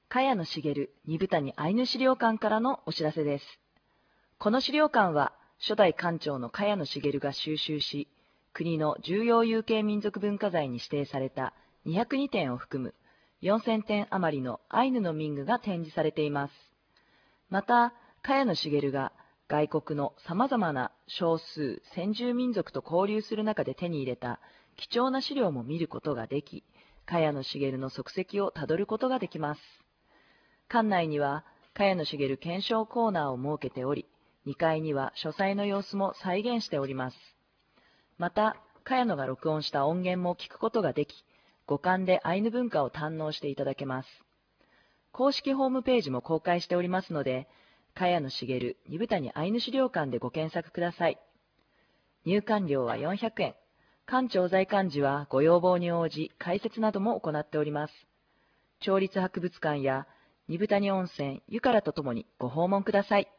茅野茂二部谷アイヌ資料館からのお知らせです。この資料館は、初代館長の茅野茂が収集し、国の重要有形民族文化財に指定された202点を含む4000点余りのアイヌの民具が展示されています。また、茅野茂が外国の様々な少数先住民族と交流する中で手に入れた貴重な資料も見ることができ、茅野茂の足跡をたどることができます。館内には、茅野茂検証コーナーを設けており、2階には書斎の様子も再現しております。また、茅野が録音した音源も聞くことができ、五感でアイヌ文化を堪能していただけます。公式ホームページも公開しておりますので、茅野茂二部谷アイヌ資料館でご検索ください。入館料は400円。館長在館時はご要望に応じ解説なども行っております。町立博物館や二部谷温泉、湯からとともにご訪問ください。